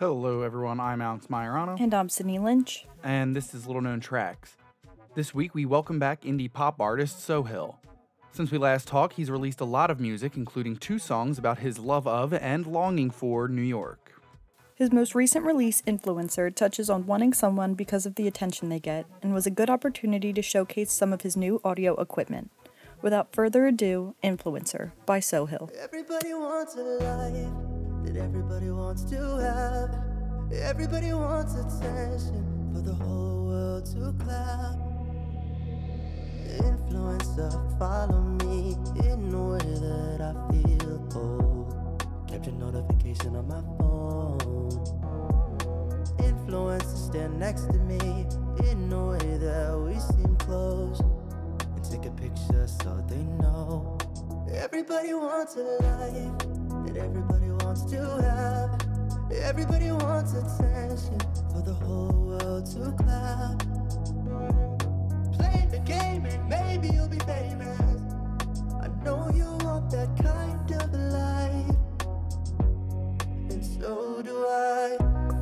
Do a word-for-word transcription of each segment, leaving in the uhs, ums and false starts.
Hello everyone, I'm Alex Majorano, And I'm Sydney Lynch. and this is Little Known Tracks. This week we welcome back indie pop artist Sohill. Since we last talked, he's released a lot of music, including two songs about his love of and longing for New York. His most recent release, Influencer, touches on wanting someone because of the attention they get, and was a good opportunity to showcase some of his new audio equipment. Without further ado, Influencer by Sohill. Everybody wants a life that everybody wants to have. Everybody wants attention for the whole world to clap. Influencer, follow me in a way that I feel old. Kept your notification on my phone. Influencers stand next to me in a way that we seem close. And take a picture so they know. Everybody wants a life that everybody wants to have. Everybody wants attention for the whole world to clap. Play the game and maybe you'll be famous. I know you want that kind of life, and so do I.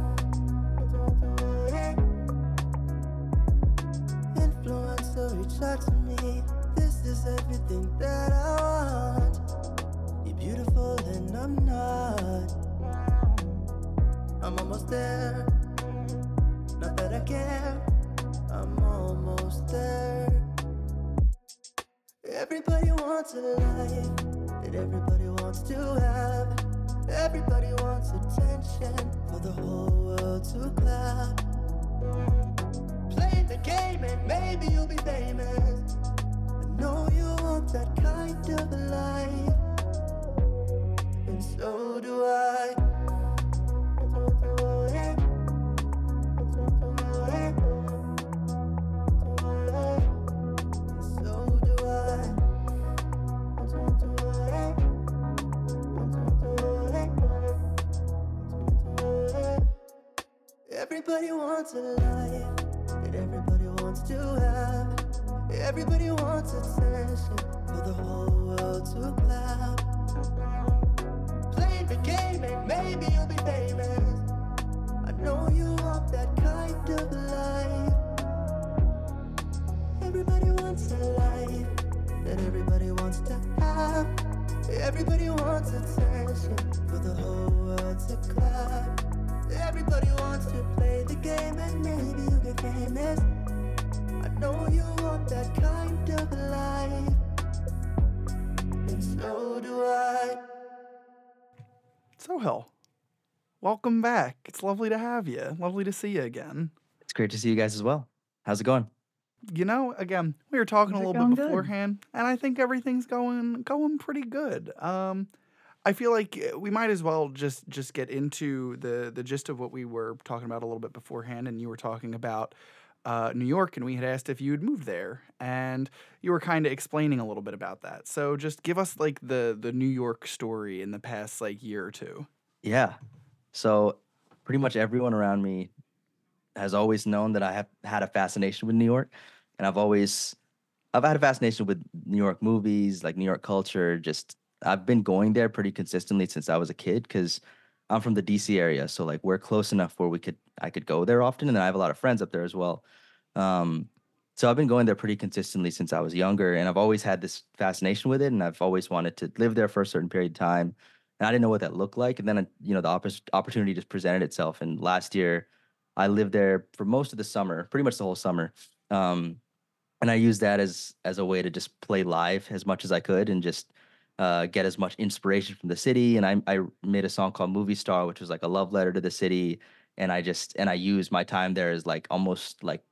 Influencer, reach out to me. This is everything that I want. You're beautiful and I'm not. I'm almost there. Not that I care. I'm almost there. Everybody wants a life that everybody wants to have. Everybody wants attention for the whole world to clap. Play the game and maybe you'll be famous. I know you want that kind of life, and so do I. Everybody wants a life that everybody wants to have. Everybody wants attention for the whole world to clap. Play the game and maybe you'll be famous. I know you want that kind of life. Everybody wants a life that everybody wants to have. Everybody wants attention for the whole world to clap. Everybody wants to play the game and maybe you get famous. I know you want that kind of life, and so do I. Sohill, welcome back. It's lovely to have you. Lovely to see you again. It's great to see you guys as well. How's it going? You know, again, we were talking Things a are little going bit good. beforehand, and I think everything's going going pretty good. Um, I feel like we might as well just just get into the the gist of what we were talking about a little bit beforehand, and you were talking about uh, New York, and we had asked if you had moved there, and you were kind of explaining a little bit about that. So just give us like the the New York story in the past like year or two. Yeah. So pretty much everyone around me has always known that I have had a fascination with New York, and I've always I've had a fascination with New York movies, like New York culture. Just I've been going there pretty consistently since I was a kid because I'm from the D C area, so like we're close enough where we could I could go there often, and I have a lot of friends up there as well. Um, so I've been going there pretty consistently since I was younger, and I've always had this fascination with it, and I've always wanted to live there for a certain period of time. And I didn't know what that looked like, and then uh, you know the oppor- opportunity just presented itself. And last year, I lived there for most of the summer, pretty much the whole summer. Um, and I used that as as a way to just play live as much as I could and just uh, get as much inspiration from the city. And I I made a song called Movie Star, which was like a love letter to the city. And I just and I used my time there as like almost like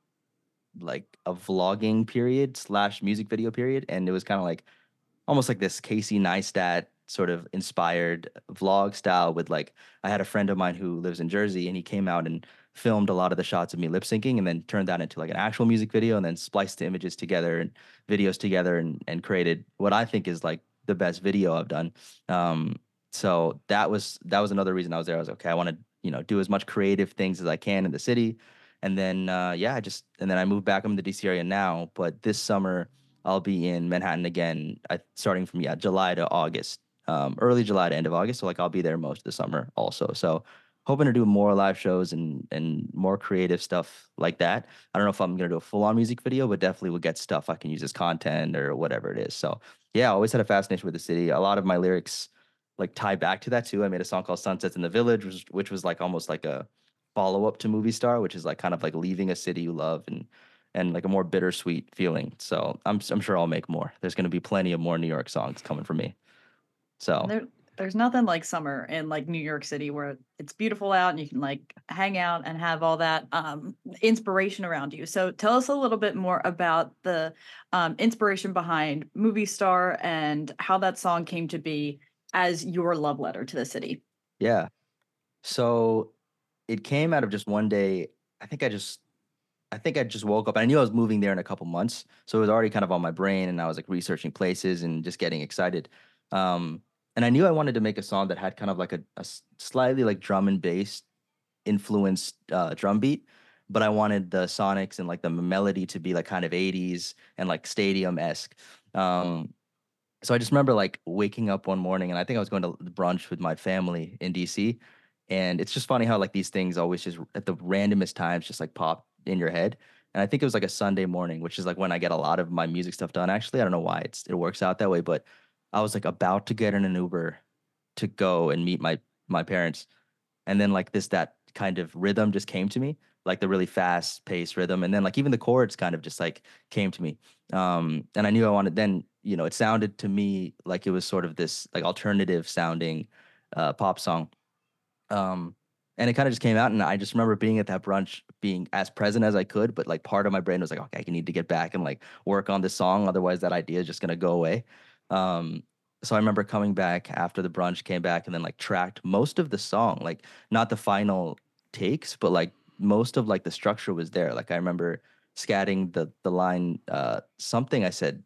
like a vlogging period slash music video period. And it was kind of like almost like this Casey Neistat sort of inspired vlog style with like I had a friend of mine who lives in Jersey, and he came out and filmed a lot of the shots of me lip syncing and then turned that into like an actual music video and then spliced the images together and videos together and and created what I think is like the best video I've done. Um, so that was that was another reason I was there. I was like, okay, I want to you know do as much creative things as I can in the city. And then uh, yeah, I just and then I moved back. I'm in the D C area now, but this summer I'll be in Manhattan again, I, starting from yeah July to August, um, early July to end of August. So like I'll be there most of the summer also. So hoping to do more live shows and and more creative stuff like that. I don't know if I'm gonna do a full on music video, but definitely will get stuff I can use as content or whatever it is. So yeah, I always had a fascination with the city. A lot of my lyrics like tie back to that too. I made a song called Sunsets in the Village, which, which was like almost like a follow up to Movie Star, which is like kind of like leaving a city you love and and like a more bittersweet feeling. So I'm I'm sure I'll make more. There's gonna be plenty of more New York songs coming from me. So There, there's nothing like summer in like New York City where it's beautiful out and you can like hang out and have all that um, inspiration around you. So tell us a little bit more about the um, inspiration behind Movie Star and how that song came to be as your love letter to the city. yeah. So it came out of just one day. I think I just I think I just woke up. I knew I was moving there in a couple months, so it was already kind of on my brain, and I was like researching places and just getting excited. Um, and I knew I wanted to make a song that had kind of like a, a s- slightly like drum and bass influenced uh, drum beat, but I wanted the sonics and like the melody to be like kind of eighties and like stadium esque. Um, so I just remember like waking up one morning and I think I was going to brunch with my family in D C. And it's just funny how like these things always just at the randomest times just like pop in your head. And I think it was like a Sunday morning, which is like when I get a lot of my music stuff done. Actually, I don't know why it's it works out that way, but I was like about to get in an Uber to go and meet my my parents. And then like this that kind of rhythm just came to me, like the really fast paced rhythm. And then like even the chords kind of just like came to me. Um, and I knew I wanted then, you know, it sounded to me like it was sort of this like alternative sounding uh pop song. Um, and it kind of just came out, and I just remember being at that brunch, being as present as I could, but like part of my brain was like, okay, I need to get back and like work on this song, otherwise that idea is just gonna go away. Um, so I remember coming back after the brunch, came back, and then like tracked most of the song, like not the final takes, but like most of like the structure was there. Like I remember scatting the the line, uh, something I said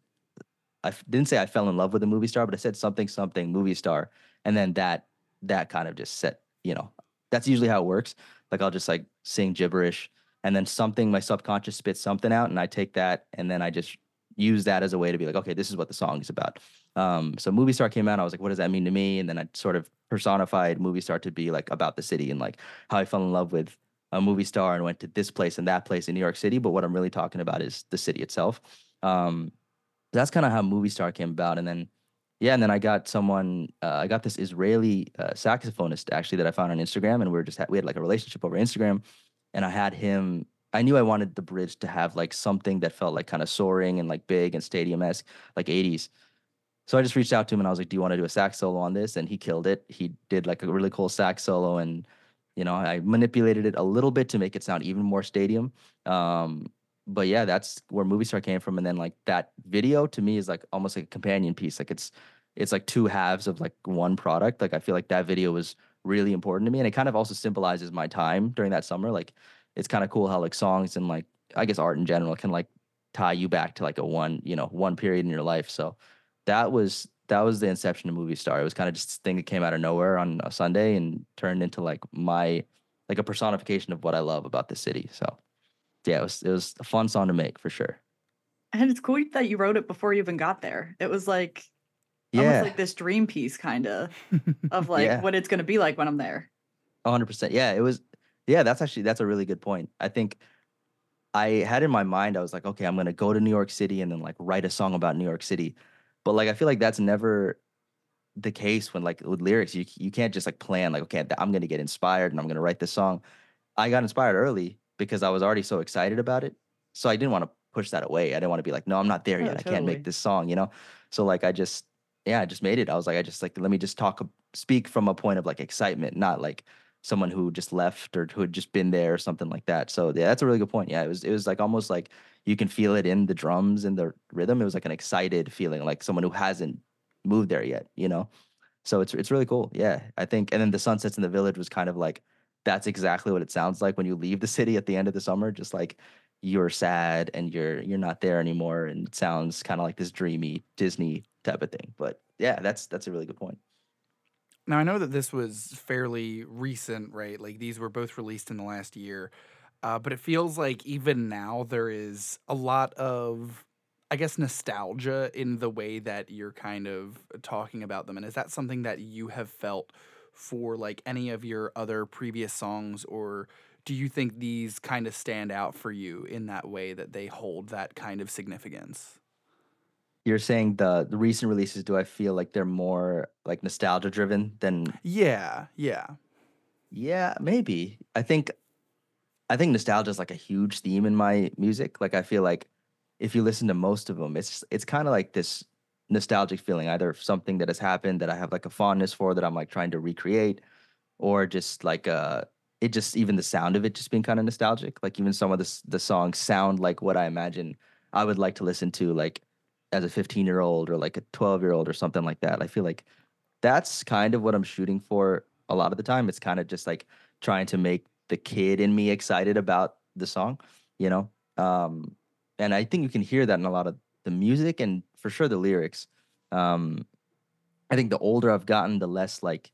I f- didn't say I fell in love with a movie star, but I said something something movie star, and then that that kind of just set, you know, that's usually how it works. Like I'll just like sing gibberish, and then something my subconscious spits something out, and I take that, and then I just use that as a way to be like, okay, this is what the song is about. Um, so movie star came out, I was like, what does that mean to me? And then I sort of personified movie star to be like about the city and like how I fell in love with a movie star and went to this place and that place in New York City. But what I'm really talking about is the city itself. Um, that's kind of how Movie Star came about. And then, yeah, and then I got someone, uh, I got this Israeli uh, saxophonist actually that I found on Instagram, and we were just ha- we had like a relationship over Instagram, and I had him. I knew I wanted the bridge to have like something that felt like kind of soaring and like big and stadium esque, like eighties. So I just reached out to him and I was like, "Do you want to do a sax solo on this?" And he killed it. He did like a really cool sax solo, and you know, I manipulated it a little bit to make it sound even more stadium. Um, but yeah, that's where Movie Star came from. And then like that video to me is like almost like a companion piece. Like it's it's like two halves of like one product. Like I feel like that video was really important to me, and it kind of also symbolizes my time during that summer. Like it's kind of cool how like songs and like I guess art in general can like tie you back to like a one you know one period in your life. So that was that was the inception of Movie Star. It was kind of just a thing that came out of nowhere on a Sunday and turned into like my like a personification of what I love about the city. So yeah, it was it was a fun song to make for sure. And it's cool that you wrote it before you even got there. It was like almost Yeah, like this dream piece kind of of like yeah, what it's going to be like when I'm there. one hundred percent. Yeah, it was. Yeah, that's actually that's a really good point. I think I had in my mind I was like, okay, I'm gonna go to New York City and then like write a song about New York City, but like I feel like that's never the case when like with lyrics you you can't just like plan like okay I'm gonna get inspired and I'm gonna write this song. I got inspired early because I was already so excited about it. So I didn't want to push that away. I didn't want to be like, no, I'm not there Oh, yet. I can't make totally. this song, you know? So like I just, yeah, I just made it. I was like, I just like, let me just talk, speak from a point of like excitement, not like someone who just left or who had just been there or something like that. So yeah, that's a really good point. Yeah, it was, it was like almost like you can feel it in the drums and the rhythm. It was like an excited feeling, like someone who hasn't moved there yet, you know? So it's it's really cool. Yeah, I think. And then the sunsets in the village was kind of like that's exactly what it sounds like when you leave the city at the end of the summer. Just like you're sad and you're you're not there anymore, and it sounds kind of like this dreamy Disney type of thing. But yeah, that's that's a really good point. Now I know that this was fairly recent, right? Like these were both released in the last year, uh, but it feels like even now there is a lot of, I guess, nostalgia in the way that you're kind of talking about them. And is that something that you have felt for like any of your other previous songs, or do you think these kind of stand out for you in that way that they hold that kind of significance? You're saying the the recent releases, do I feel like they're more like nostalgia driven than Yeah, yeah. yeah, maybe. I think I think nostalgia is like a huge theme in my music. Like I feel like if you listen to most of them, it's it's kind of like this nostalgic feeling, either of something that has happened that I have like a fondness for that I'm like trying to recreate, or just like uh it just even the sound of it just being kind of nostalgic. Like even some of the s- the songs sound like what I imagine I would like to listen to like as a fifteen year old or like a twelve year old or something like that. I feel like that's kind of what I'm shooting for a lot of the time. It's kind of just like trying to make the kid in me excited about the song, you know? Um, and I think you can hear that in a lot of the music and for sure the lyrics. Um, I think the older I've gotten, the less like,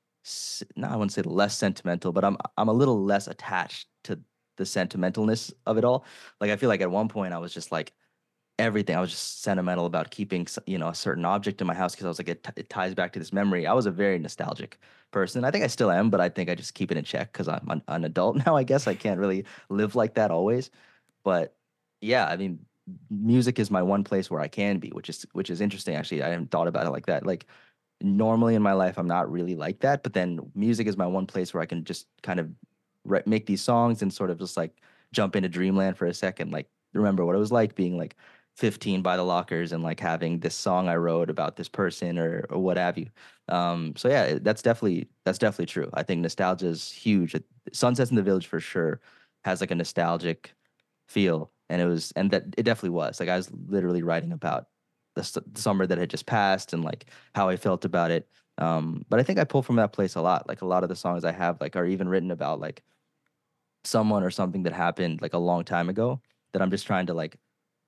s- no, I wouldn't say the less sentimental, but I'm I'm a little less attached to the sentimentalness of it all. Like I feel like at one point I was just like everything. I was just sentimental about keeping, s- you know, a certain object in my house because I was like, it, t- it ties back to this memory. I was a very nostalgic person. I think I still am, but I think I just keep it in check because I'm an, an adult now. I guess I can't really live like that always. But yeah, I mean, music is my one place where I can be, which is which is interesting. Actually, I haven't thought about it like that. Like normally in my life, I'm not really like that, but then music is my one place where I can just kind of write, make these songs and sort of just like jump into dreamland for a second. Like remember what it was like being like fifteen by the lockers and like having this song I wrote about this person or or what have you. Um, so yeah, it- that's definitely that's definitely true. I think nostalgia is huge. It- Sunsets in the Village for sure has like a nostalgic feel, and it was and that it definitely was. Like I was literally writing about the, s- the summer that had just passed and like how I felt about it. Um, but I think I pull from that place a lot. Like a lot of the songs I have like are even written about like someone or something that happened like a long time ago that I'm just trying to like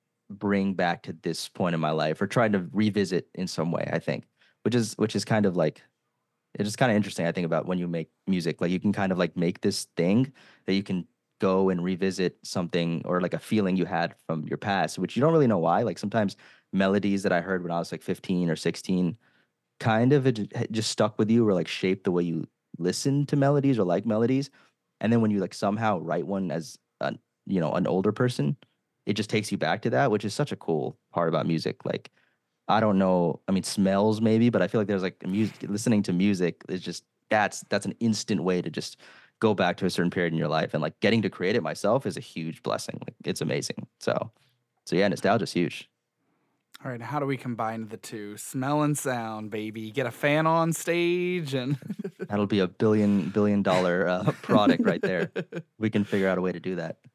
bring back to this point in my life or trying to revisit in some way, I think. Which is which is kind of like it's just kind of interesting, I think, about when you make music. Like you can kind of like make this thing that you can go and revisit something or like a feeling you had from your past, which you don't really know why. Like sometimes melodies that I heard when I was like fifteen or sixteen kind of it ju- it just stuck with you or like shaped the way you listen to melodies or like melodies. And then when you like somehow write one as a you know an older person, it just takes you back to that, which is such a cool part about music. Like I don't know, I mean smells maybe, but I feel like there's like music listening to music is just that's that's an instant way to just go back to a certain period in your life and like getting to create it myself is a huge blessing. Like it's amazing. So so yeah, nostalgia's huge. All right, how do we combine the two? Smell and sound, baby. Get a fan on stage and That'll be a billion billion dollar uh, product right there. We can figure out a way to do that.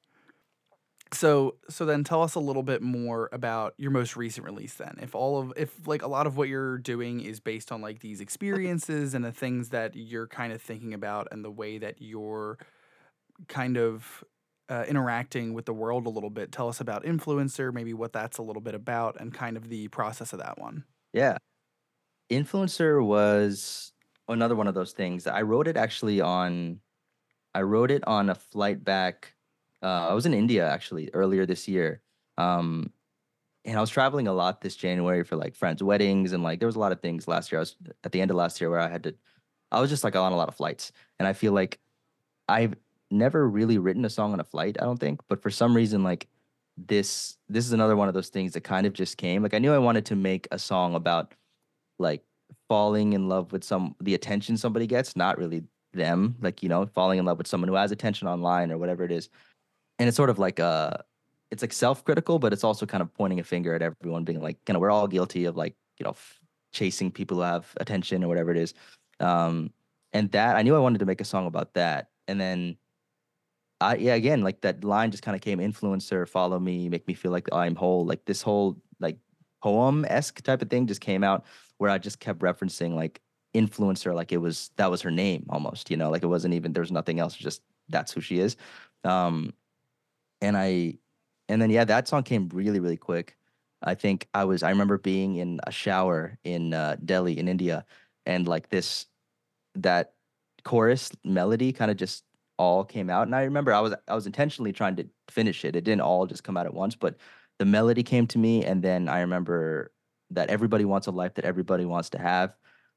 So so then tell us a little bit more about your most recent release then. If all of if like a lot of what you're doing is based on like these experiences and the things that you're kind of thinking about and the way that you're kind of uh, interacting with the world a little bit, tell us about Influencer, maybe what that's a little bit about and kind of the process of that one. Yeah. Influencer was another one of those things. I wrote it actually on I wrote it on a flight back. Uh, I was in India actually earlier this year. Um, and I was traveling a lot this January for like friends' weddings and like there was a lot of things last year. I was at the end of last year where I had to I was just like on a lot of flights. And I feel like I've never really written a song on a flight, I don't think, but for some reason like this this is another one of those things that kind of just came. Like I knew I wanted to make a song about like falling in love with some the attention somebody gets, not really them, like you know, falling in love with someone who has attention online or whatever it is. And it's sort of like uh it's like self-critical, but it's also kind of pointing a finger at everyone, being like, kind of, we're all guilty of like, you know, f- chasing people who have attention or whatever it is. Um, and that I knew I wanted to make a song about that. And then I yeah, again, like that line just kind of came influencer, follow me, make me feel like I'm whole. Like this whole like poem-esque type of thing just came out where I just kept referencing like influencer like it was that was her name almost, you know, like it wasn't even there's nothing else, just that's who she is. Um and I and then yeah, that song came really, really quick. I think I was I remember being in a shower in uh, Delhi in India and like this that chorus melody kind of just all came out. And I remember I was I was intentionally trying to finish it. It didn't all just come out at once, but the melody came to me, and then I remember that everybody wants a life that everybody wants to have.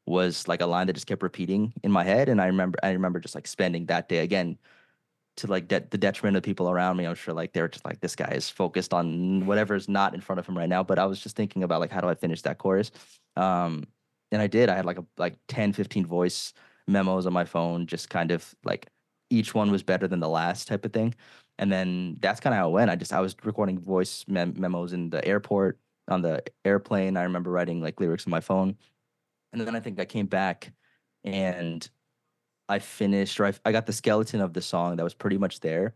was like a line that just kept repeating in my head. And I remember, I remember just like spending that day again to like de- the detriment of people around me. I'm sure like they were just like, this guy is focused on whatever's not in front of him right now. But I was just thinking about like, how do I finish that chorus? Um, and I did. I had like a like ten, fifteen voice memos on my phone, just kind of like each one was better than the last type of thing. And then that's kind of how it went. I just I was recording voice mem- memos in the airport, on the airplane. I remember writing like lyrics on my phone. And then I think I came back and I finished, or I, I got the skeleton of the song that was pretty much there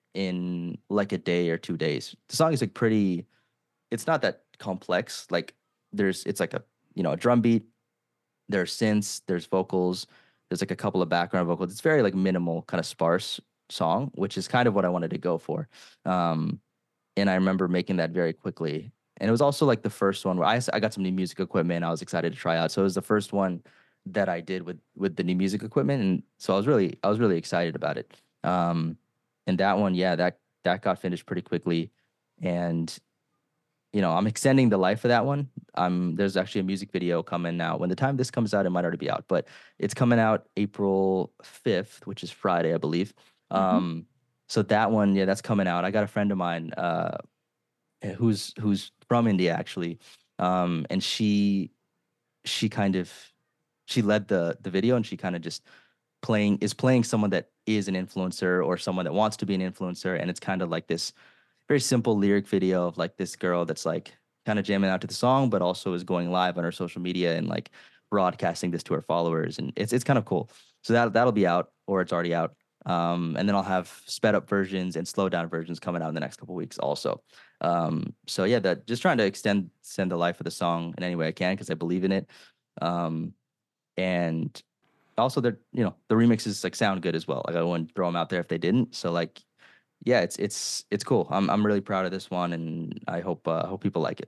in like a day or two days. The song is like pretty, it's not that complex. Like there's, it's like a, you know, a drum beat, there's synths, there's vocals, there's like a couple of background vocals. It's very like minimal, kind of sparse song, which is kind of what I wanted to go for. Um, and I remember making that very quickly. And it was also like the first one where I, I got some new music equipment I was excited to try out. So it was the first one that I did with with the new music equipment, and so I was really I was really excited about it. Um, and that one, yeah, that that got finished pretty quickly, and you know I'm extending the life of that one. Um, there's actually a music video coming out. When the time this comes out, it might already be out, but it's coming out April fifth, which is Friday, I believe. Mm-hmm. Um, so that one, yeah, that's coming out. I got a friend of mine, uh, who's who's from India actually, um, and she she kind of she led the the video, and she kind of just playing is playing someone that is an influencer or someone that wants to be an influencer, and it's kind of like this very simple lyric video of like this girl that's like kind of jamming out to the song, but also is going live on her social media and like broadcasting this to her followers, and it's it's kind of cool. So that that'll be out, or it's already out. Um, and then I'll have sped up versions and slow down versions coming out in the next couple weeks also. Um, so yeah, that just trying to extend extend the life of the song in any way I can because I believe in it. Um, and also they're you know the remixes like sound good as well. Like I wouldn't throw them out there if they didn't. So like yeah, it's it's it's cool. I'm I'm really proud of this one, and I hope uh, hope people like it.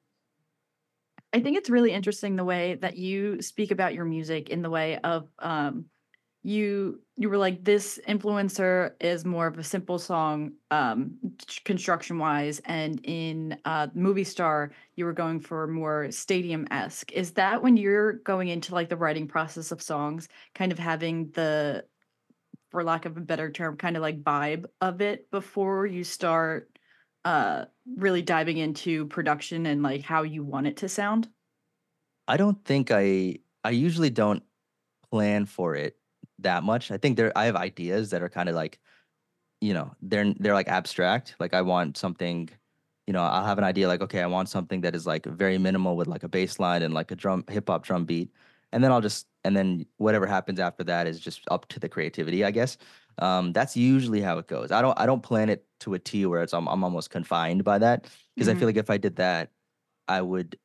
I think it's really interesting the way that you speak about your music in the way of um you you were like, this influencer is more of a simple song um construction wise, and in uh Movie Star you were going for more stadium-esque. Is that when you're going into like the writing process of songs, kind of having the, for lack of a better term, kind of like vibe of it before you start uh really diving into production and like how you want it to sound? I don't think I I usually don't plan for it that much. I think there I have ideas that are kind of like, you know, they're they're like abstract. Like I want something, you know, I'll have an idea like, okay, I want something that is like very minimal with like a bass line and like a drum hip hop drum beat. And then I'll just and then whatever happens after that is just up to the creativity, I guess. Um, that's usually how it goes. I don't I don't plan it to a T where it's I'm I'm almost confined by that because I Mhm. feel like if I did that, I would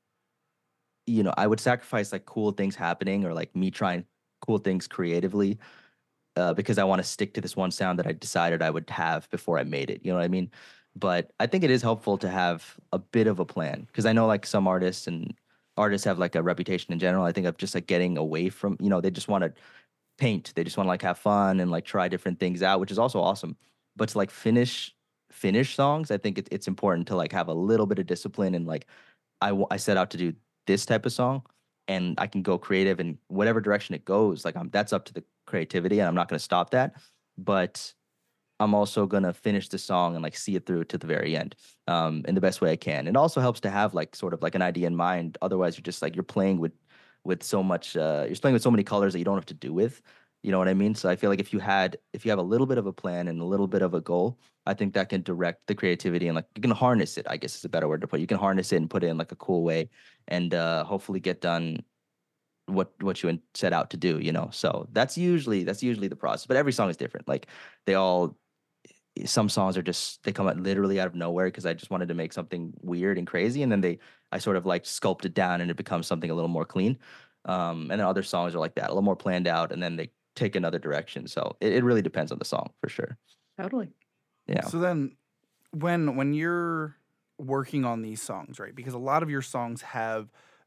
you know, I would sacrifice like cool things happening or like me trying cool things creatively uh, because I want to stick to this one sound that I decided I would have before I made it. You know what I mean? But I think it is helpful to have a bit of a plan because I know like some artists and artists have like a reputation in general. I think of just like getting away from, you know, they just want to paint. They just want to like have fun and like try different things out, which is also awesome. But to like finish finish songs, I think it, it's important to like have a little bit of discipline and like I, w- I set out to do this type of song and I can go creative in whatever direction it goes. Like I'm that's up to the creativity and I'm not going to stop that. But I'm also going to finish the song and like see it through to the very end um, in the best way I can. It also helps to have like sort of like an idea in mind. Otherwise, you're just like you're playing with with so much. Uh, you're playing with so many colors that you don't have to do with. You know what I mean? So I feel like if you had if you have a little bit of a plan and a little bit of a goal, I think that can direct the creativity and like you can harness it. I guess is a better word to put. It. You can harness it and put it in like a cool way, and uh, hopefully get done what what you set out to do. You know, so that's usually that's usually the process. But every song is different. Like they all some songs are just they come out literally out of nowhere because I just wanted to make something weird and crazy, and then they I sort of like sculpt it down and it becomes something a little more clean. Um, and then other songs are like that, a little more planned out, and then they take another direction. So it, it really depends on the song for sure. Totally. Yeah. So then, when when you're working on these songs, right? Because a lot of your songs have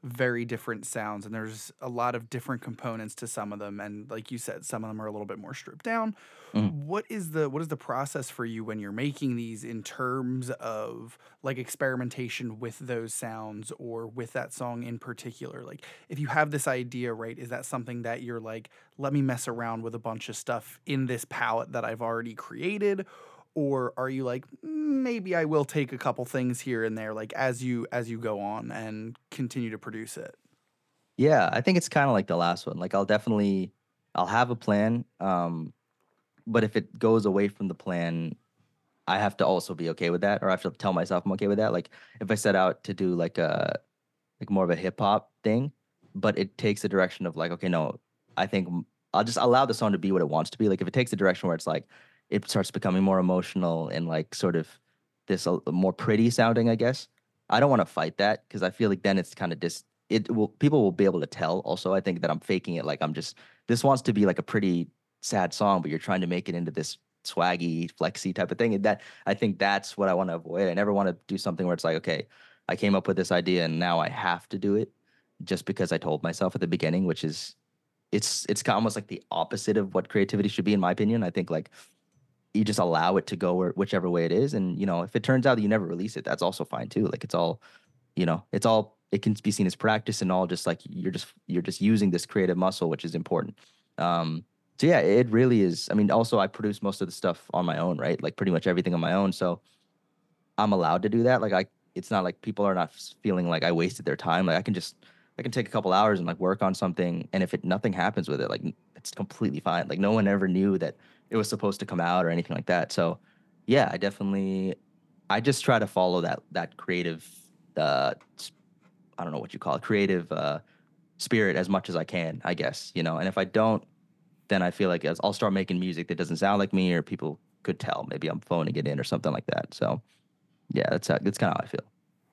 very different sounds, and there's a lot of different components to some of them. And like you said, some of them are a little bit more stripped down. Mhm. What is the what is the process for you when you're making these in terms of like experimentation with those sounds or with that song in particular? Like if you have this idea, right, is that something that you're like, let me mess around with a bunch of stuff in this palette that I've already created? Or are you like, "Mm, maybe I will take a couple things here and there, like as you as you go on and continue to produce it?" Yeah, I think it's kind of like the last one. Like I'll definitely I'll have a plan, um, but if it goes away from the plan, I have to also be okay with that, or I have to tell myself I'm okay with that. Like if I set out to do like a like more of a hip hop thing, but it takes the direction of like, okay, no, I think m- I'll just allow the song to be what it wants to be. Like if it takes the direction where it's like it starts becoming more emotional and like sort of this uh, more pretty sounding, I guess. I don't want to fight that because I feel like then it's kind of dis it will people will be able to tell also. I think that I'm faking it like I'm just this wants to be like a pretty sad song, but you're trying to make it into this swaggy, flexy type of thing. And that I think that's what I want to avoid. I never want to do something where it's like, okay, I came up with this idea and now I have to do it just because I told myself at the beginning, which is it's it's kind of almost like the opposite of what creativity should be, in my opinion. I think like you just allow it to go where, whichever way it is, and you know if it turns out that you never release it, that's also fine too. Like it's all you know, it's all it can be seen as practice and all just like you're just you're just using this creative muscle, which is important. Um, so yeah, it really is. I mean, also I produce most of the stuff on my own, right? Like pretty much everything on my own. So I'm allowed to do that. Like I, it's not like people are not s- feeling like I wasted their time. Like I can just, I can take a couple hours and like work on something, and if it nothing happens with it, like n- it's completely fine. Like no one ever knew that it was supposed to come out or anything like that. So, yeah, I definitely, I just try to follow that that creative, uh, s- I don't know what you call it, creative uh spirit as much as I can, I guess. You know, and if I don't, then I feel like as I'll start making music that doesn't sound like me, or people could tell maybe I'm phoning it in or something like that. So yeah, that's how, that's kind of how I feel.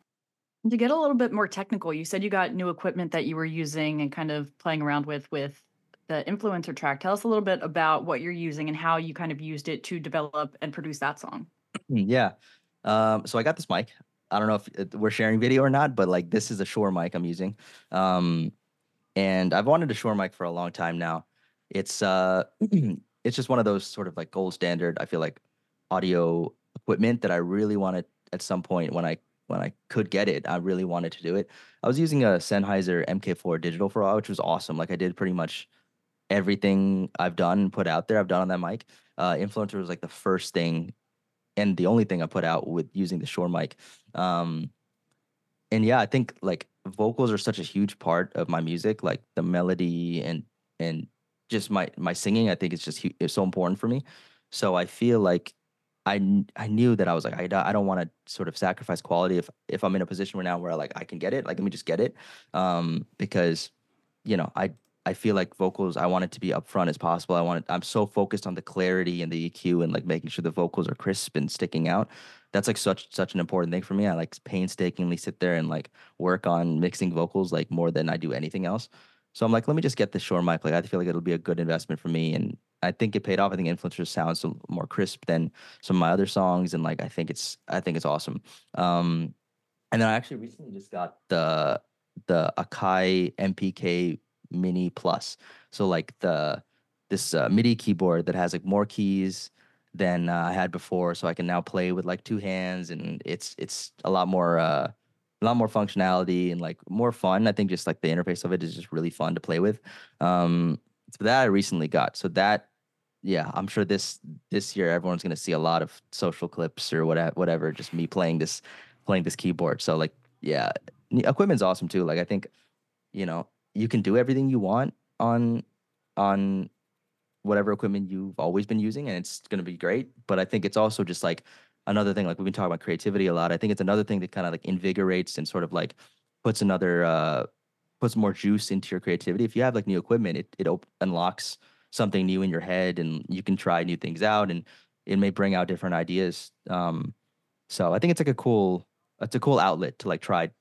To get a little bit more technical, you said you got new equipment that you were using and kind of playing around with with the influencer track. Tell us a little bit about what you're using and how you kind of used it to develop and produce that song. Mm, Yeah. Um, so I got this mic. I don't know if it- we're sharing video or not, but like this is a Shure mic I'm using. Um, and I've wanted a Shure mic for a long time now. It's uh it's just one of those sort of like gold standard, I feel like audio equipment that I really wanted at some point when I when I could get it, I really wanted to do it. I was using a Sennheiser M K four digital for a while, which was awesome. Like I did pretty much everything I've done and put out there, I've done on that mic. Uh, Influencer was like the first thing and the only thing I put out with using the Shure mic. Um, and yeah, I think like vocals are such a huge part of my music, like the melody and and just my my singing. I think it's just hu- it's so important for me. So I feel like I kn- I knew that I was like I, don't- I don't want to sort of sacrifice quality if if I'm in a position right now where like I can get it, like let me just get it, um, because you know I I feel like vocals I want it to be upfront as possible. I want it, I'm so focused on the clarity and the E Q and like making sure the vocals are crisp and sticking out. That's like such such an important thing for me. I like painstakingly sit there and like work on mixing vocals like more than I do anything else. So I'm like, let me just get the Shure mic. Like I feel like it'll be a good investment for me, and I think it paid off. I think Influencer sounds so more crisp than some of my other songs, and like I think it's I think it's awesome. Um, and then I actually recently just got the the Akai M P K Mini Plus. So like the this uh, MIDI keyboard that has like more keys than uh, I had before, so I can now play with like two hands, and it's it's a lot more uh, a lot more functionality and like more fun. I think just like the interface of it is just really fun to play with. Um, so that I recently got. So that yeah, I'm sure this this year everyone's gonna see a lot of social clips or whatever, whatever, just me playing this playing this keyboard. So like, yeah, n- equipment's awesome too. Like I think, you know, you can do everything you want on on whatever equipment you've always been using, and it's going to be great. But I think it's also just like another thing. Like we've been talking about creativity a lot. I think it's another thing that kind of like invigorates and sort of like puts another uh puts more juice into your creativity. If you have like new equipment, it it op- unlocks something new in your head, and you can try new things out, and it may bring out different ideas. Um, so I think it's like a cool it's a cool outlet to like try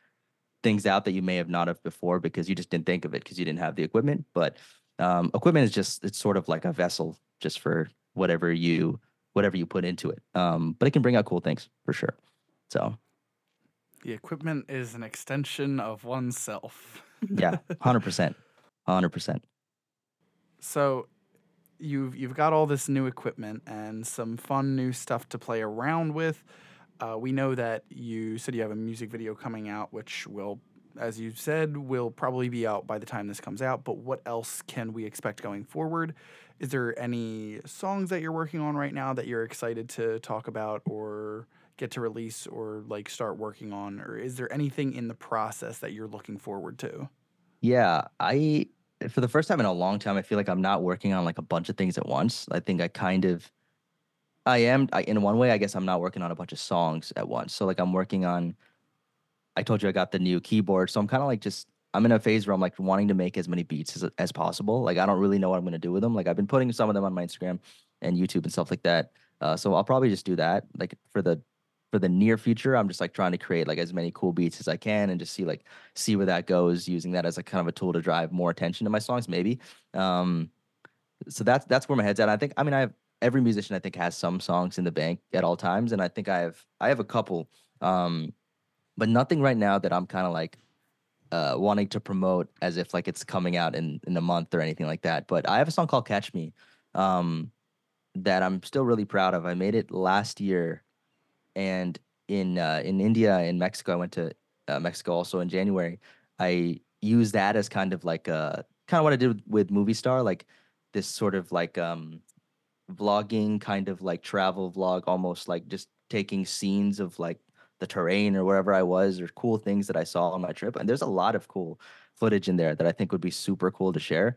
things out that you may have not have before because you just didn't think of it because you didn't have the equipment. But um, equipment is just it's sort of like a vessel just for whatever you whatever you put into it. Um, but it can bring out cool things for sure. So The equipment is an extension of oneself. Yeah, one hundred percent. one hundred percent. So you've you've got all this new equipment and some fun new stuff to play around with. Uh, we know that you said you have a music video coming out, which will, as you said, will probably be out by the time this comes out. But what else can we expect going forward? Is there any songs that you're working on right now that you're excited to talk about or get to release or like start working on? Or is there anything in the process that you're looking forward to? Yeah, I for the first time in a long time, I feel like I'm not working on like a bunch of things at once. I think I kind of I am I, in one way, I guess I'm not working on a bunch of songs at once. So like I'm working on I told you I got the new keyboard, so I'm kind of like just I'm in a phase where I'm like wanting to make as many beats as as possible. Like I don't really know what I'm gonna do with them. Like I've been putting some of them on my Instagram and YouTube and stuff like that. Uh, so I'll probably just do that. Like for the for the near future, I'm just like trying to create like as many cool beats as I can and just see like see where that goes, using that as like kind of a tool to drive more attention to my songs, maybe. Um, so that's that's where my head's at. I think I mean I have every musician I think has some songs in the bank at all times, and I think I have I have a couple. Um, but nothing right now that I'm kind of like uh, wanting to promote as if like it's coming out in in a month or anything like that. But I have a song called "Catch Me" um, that I'm still really proud of. I made it last year, and in uh, in India and Mexico, I went to uh, Mexico also in January. I used that as kind of like a kind of what I did with, with Movie Star, like this sort of like um vlogging kind of like travel vlog, almost like just taking scenes of like the terrain or wherever I was or cool things that I saw on my trip. And there's a lot of cool footage in there that I think would be super cool to share.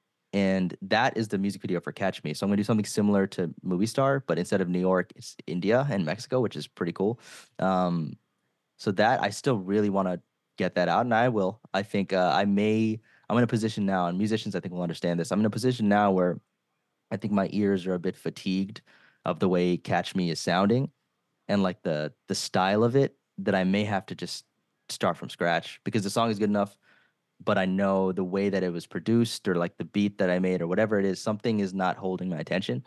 And that is the music video for Catch Me. So I'm gonna do something similar to Movie Star, but instead of New York, it's India and Mexico, which is pretty cool. Um, so that I still really want to get that out, and I will. I think uh, I may. I'm in a position now, and musicians I think will understand this. I'm in a position now where I think my ears are a bit fatigued of the way Catch Me is sounding and like the the style of it, that I may have to just start from scratch because the song is good enough, but I know the way that it was produced or like the beat that I made or whatever it is, something is not holding my attention.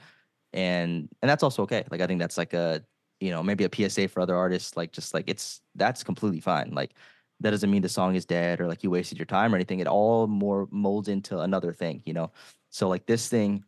And and that's also okay. Like I think that's like a, you know, maybe a P S A for other artists, like just like it's that's completely fine. Like that doesn't mean the song is dead or like you wasted your time or anything. It all more molds into another thing, you know. So like this thing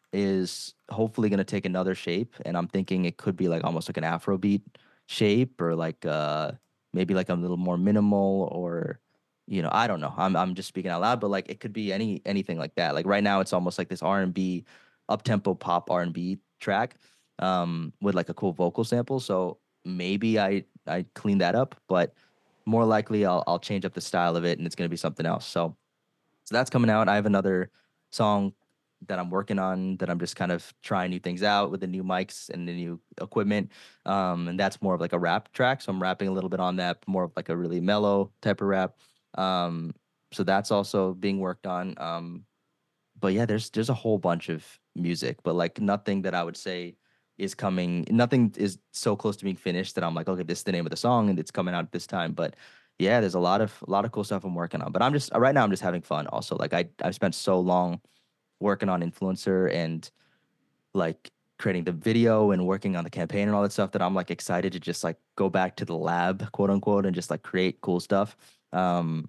is hopefully going to take another shape, and I'm thinking it could be like almost like an Afrobeat shape or like uh maybe like a little more minimal, or you know, I don't know. I'm I'm just speaking out loud, but like it could be any anything like that. Like right now it's almost like this R and B up tempo pop R and B track um with like a cool vocal sample. So maybe I I clean that up, but more likely I'll I'll change up the style of it and it's going to be something else. So so that's coming out. I have another song that I'm working on that I'm just kind of trying new things out with the new mics and the new equipment. Um, and that's more of like a rap track. So I'm rapping a little bit on that, more of like a really mellow type of rap. Um, so that's also being worked on. Um, but yeah, there's there's a whole bunch of music, but like nothing that I would say is coming. Nothing is so close to being finished that I'm like, okay, this is the name of the song and it's coming out at this time. But yeah, there's a lot of a lot of cool stuff I'm working on. But I'm just right now I'm just having fun. Also, like I I've spent so long working on influencer and like creating the video and working on the campaign and all that stuff that I'm like excited to just like go back to the lab, quote unquote, and just like create cool stuff. Um,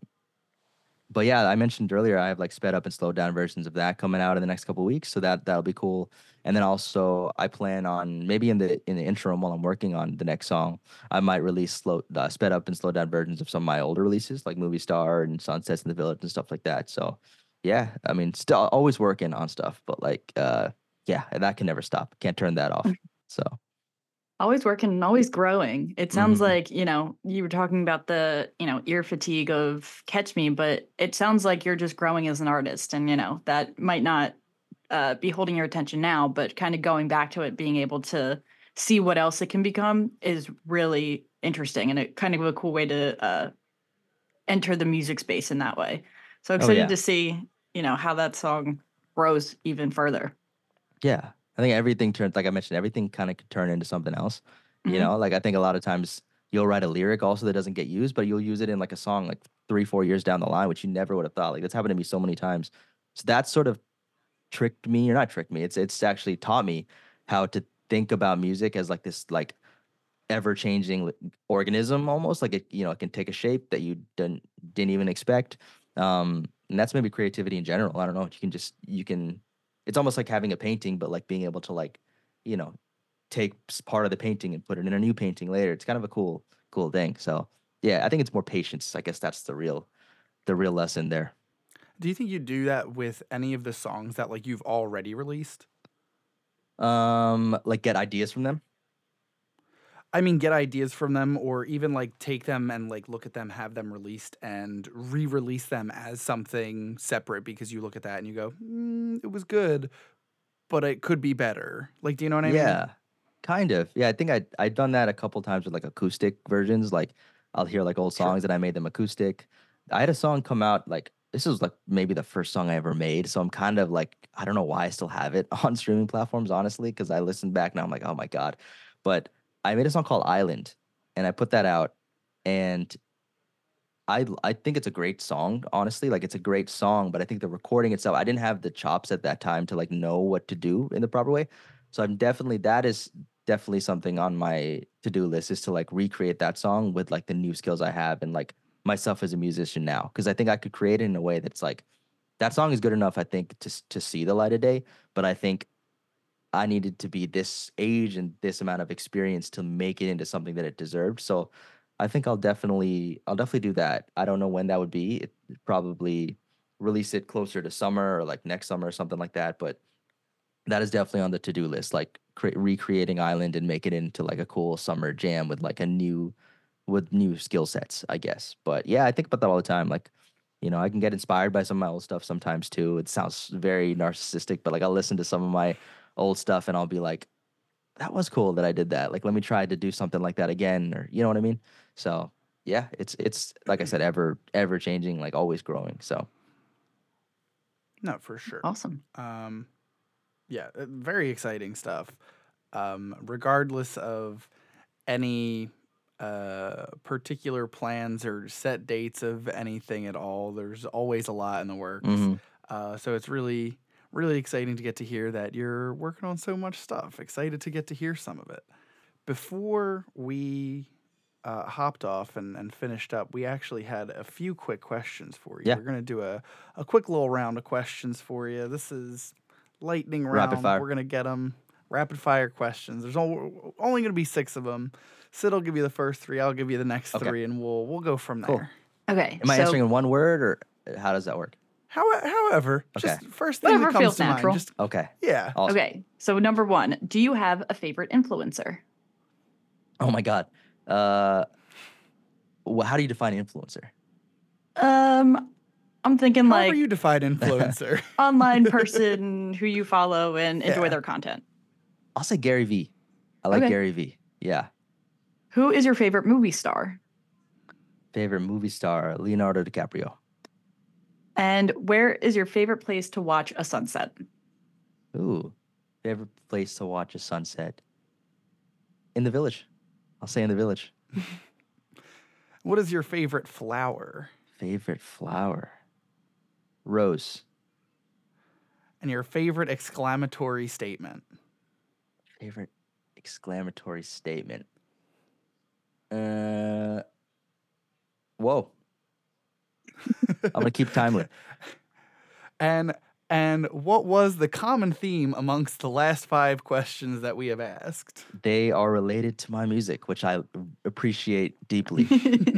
but yeah, I mentioned earlier I have like sped up and slowed down versions of that coming out in the next couple of weeks, so that that'll be cool. And then also I plan on maybe in the in the interim while I'm working on the next song, I might release slow uh, sped up and slowed down versions of some of my older releases like Movie Star and Sunsets in the Village and stuff like that. So yeah, I mean, still always working on stuff, but like uh yeah, that can never stop. Can't turn that off. So Always working and always growing. It sounds mhm. like, you know, you were talking about the, you know, ear fatigue of Catch Me, but it sounds like you're just growing as an artist. And, you know, that might not uh, be holding your attention now, but kind of going back to it, being able to see what else it can become is really interesting and it kind of a cool way to uh, enter the music space in that way. So Oh excited yeah. to see, you know, how that song grows even further. Yeah. I think everything turns, like I mentioned, everything kind of could turn into something else. You Mhm. know, like I think a lot of times you'll write a lyric also that doesn't get used, but you'll use it in like a song like three, four years down the line, which you never would have thought. Like that's happened to me so many times. So that sort of tricked me, or not tricked me. It's it's actually taught me how to think about music as like this like ever changing organism almost like it, you know, it can take a shape that you didn't didn't even expect. Um, and that's maybe creativity in general. I don't know. You can just you can. It's almost like having a painting, but like being able to like, you know, take s- part of the painting and put it in a new painting later. It's kind of a cool cool thing. So yeah, I think it's more patience. I guess that's the real the real lesson there. Do you think you do that with any of the songs that like you've already released? Um, like get ideas from them. I mean, get ideas from them, or even like take them and like look at them, have them released, and re-release them as something separate because you look at that and you go, mm, "It was good, but it could be better." Like, do you know what I mean? Yeah, kind of. Yeah, I think I I done that a couple times with like acoustic versions. Like I'll hear like old Sure. songs and I made them acoustic. I had a song come out like this was like maybe the first song I ever made. So I'm kind of like I don't know why I still have it on streaming platforms, honestly, because I listen back now I'm like, oh my God. But I made a song called Island and I put that out and I l- I think it's a great song, honestly. Like it's a great song, but I think the recording itself, I didn't have the chops at that time to like know what to do in the proper way. So I'm definitely that is definitely something on my to-do list is to like recreate that song with like the new skills I have and like myself as a musician now. Because I think I could create it in a way that's like that song is good enough, I think, to s- to see the light of day. But I think I needed to be this age and this amount of experience to make it into something that it deserved. So I think I'll definitely I'll definitely do that. I don't know when that would be. It probably release it closer to summer or like next summer or something like that. But that is definitely on the to-do list, like cre- recreating Island and make it into like a cool summer jam with like a new with new skill sets, I guess. But yeah, I think about that all the time. Like, you know, I can get inspired by some of my old stuff sometimes too. It sounds very narcissistic, but like I'll listen to some of my old stuff and I'll be like, that was cool that I did that. Like, let me try to do something like that again, or you know what I mean? So yeah, it's it's like I said, ever ever changing, like always growing. So No, for sure. Awesome. Um, yeah, uh, very exciting stuff. Um, regardless of any uh, particular plans or set dates of anything at all, there's always a lot in the works. hmm Uh, so it's really, really exciting to get to hear that you're working on so much stuff. Excited to get to hear some of it. Before we uh, hopped off and, and finished up, we actually had a few quick questions for you. Yeah. We're going to do a, a quick little round of questions for you. This is lightning Rapid round. fire. We're going to get them rapid fire questions. There's al- only going to be six of them. Sid will give you the first three. I'll give you the next Okay. three, and we'll we'll go from Cool. there. Okay. Am I so answering in one word or how does that work? How, however, just Okay. first thing Whatever that comes feels to natural. mind. Just Okay. yeah. Awesome. okay. So number one, do you have a favorite influencer? Oh my God. Uh, wh- how do you define influencer? Um, I'm thinking However like you define influencer. online person who you follow and enjoy Yeah. their content. I'll say Gary V. I like Okay. Gary V. Yeah. Who is your favorite movie star? Favorite movie star, Leonardo DiCaprio. And where is your favorite place to watch a sunset? Ooh. Favorite place to watch a sunset? In the village. I'll say in the village. What is your favorite flower? Favorite flower? Rose. And your favorite exclamatory statement? Favorite exclamatory statement? Uh, whoa. I'm going to keep timely. And and what was the common theme amongst the last five questions that we have asked? They are related to my music, which I appreciate deeply.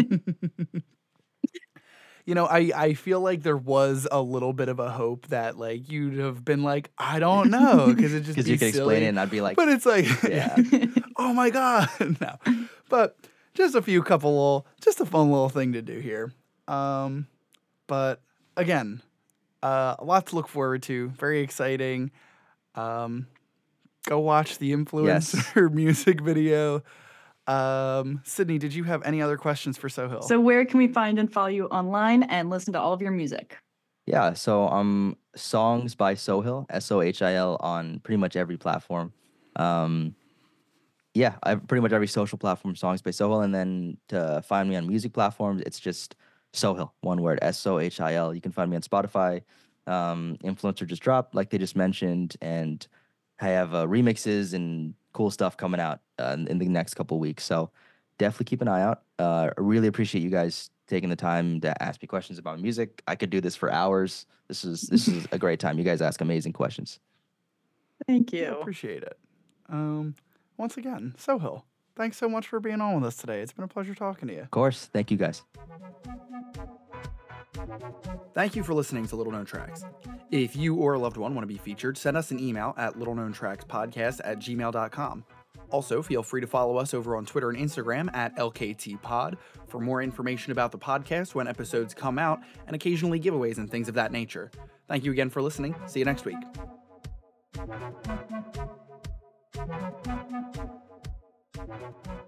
You know, I, I feel like there was a little bit of a hope that like you'd have been like, I don't know, because it just Because be you can silly. explain it and I'd be like, But it's like, yeah. oh my god, no. But just a few couple little, just a fun little thing to do here. Um, but again, uh, a lot to look forward to. Very exciting. Um, go watch the influencer music video. Um, Sydney, did you have any other questions for Sohill? So where can we find and follow you online and listen to all of your music? Yeah, so um, songs by Sohil, S O H I L, on pretty much every platform. Um, yeah, I have pretty much every social platform, songs by Sohil, and then to find me on music platforms, it's just Sohil, one word, S O H I L. You can find me on Spotify. Um, Influencer just dropped, like they just mentioned, and I have uh, remixes and cool stuff coming out uh, in, in the next couple weeks. So definitely keep an eye out. Uh, I really appreciate you guys taking the time to ask me questions about music. I could do this for hours. This is this is a great time. You guys ask amazing questions. Thank I you. appreciate it. Um, once again, Sohail, thanks so much for being on with us today. It's been a pleasure talking to you. Of course. Thank you guys. Thank you for listening to Little Known Tracks. If you or a loved one want to be featured, send us an email at littleknowntrackspodcast at gmail dot com. Also, feel free to follow us over on Twitter and Instagram at L K T Pod for more information about the podcast when episodes come out and occasionally giveaways and things of that nature. Thank you again for listening. See you next week. Thank you.